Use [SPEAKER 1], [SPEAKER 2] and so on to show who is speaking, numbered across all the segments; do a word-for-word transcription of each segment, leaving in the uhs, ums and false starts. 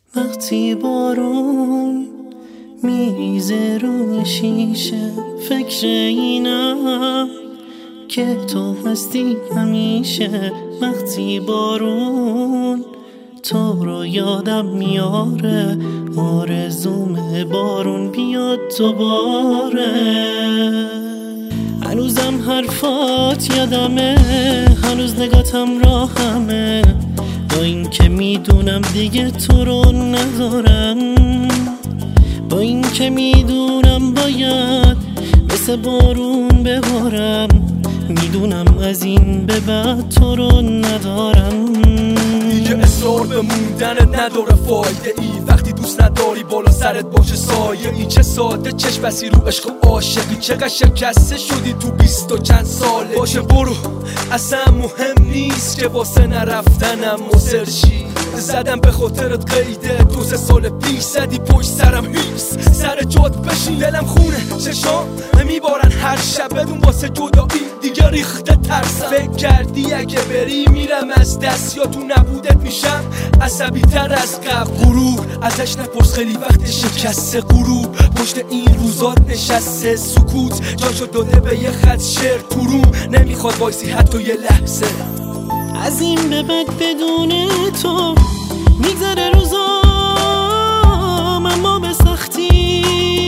[SPEAKER 1] وقتی بارون میریزه روی شیشه فکر اینم که تو هستی همیشه. وقتی بارون تو رو یادم میاره، آرزومه بارون بیاد دوباره. هنوزم حرفات یادمه، هنوز نگاتم راهمه، با این که میدونم دیگه تو رو ندارم، با این که میدونم باید مثل بارون ببارم، میدونم از این به بعد تو رو ندارم.
[SPEAKER 2] دیگه اصرار به موندنت نداره فایده ای، وقتی دوست نداری بالا سرت باشه سایه ای. چه ساده چشم بسی رو عشق و عاشقی، چقدر شکسته شدی تو بیست و چند ساله. باشه برو اصلا مهم نیست که واسه نرفتنم مصرشی. زدم به خاطرت قیده دو سه سال پیش، زدی پشت سرم هیس سر جات بشین. دلم خونه چشام میبارن هر شب بدون واسه جدایی دیگه ریخته ترسم. فکر کردی اگه بری میرم از دست، یا تو نبودت میشم عصبی تر از قبل. غرور ازش نپرس خیلی وقت شکسته، غروب پشت این روزات نشسته. سکوت جاشو داده به یه خط شعر تو روم، نمیخواد وایسی حتی یه لحظه.
[SPEAKER 1] از این به بعد بدون تو میگذره روزام اما به سختی.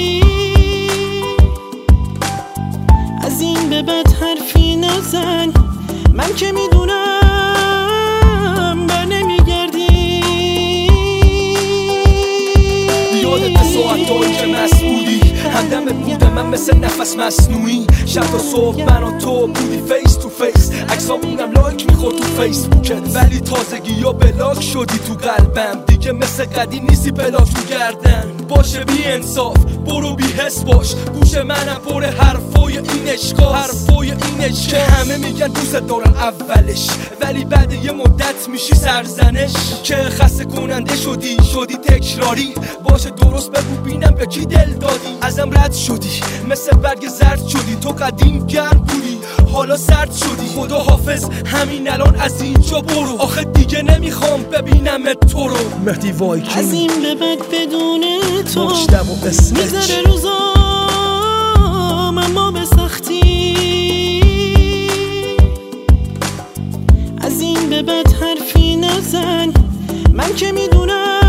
[SPEAKER 1] از این به بعد حرفی نزن، من که میدونم بر نمیگردی.
[SPEAKER 2] یادت ساعتایی که مسئولی همدمت بودم من مثل نفس مصنوعی. شب تا صبح من و تو بودی فیس تو فیس، عکسامونم لایک میخورد تو فیسبوکت. ولی تازگی یا بلاک شدی تو قلبم، دیگه مثل قدیم نیستی بلاک تو گردن. باشه بی انصاف برو بی حس باش، گوش منم پر حرفای این اشکاست، حرفای این اشکاست که همه میگن دوست دارن اولش، ولی بعد یه مدت میشی سرزنش. که خسته کننده شدی شدی تکراری، باشه درست بگو بینم به کی دل دادی. ازم رد شدی مثل برگ زرد شدی، تو قدیم گرم بودی حالا سرد شدی. خدا حافظ همین الان از اینجا برو، آخه دیگه نمیخوام ببینم تو رو. مهدی وایکینگ.
[SPEAKER 1] از این به بعد بدون تو میگذره روزام اما به سختی. از این به بعد حرفی نزن، من که میدونم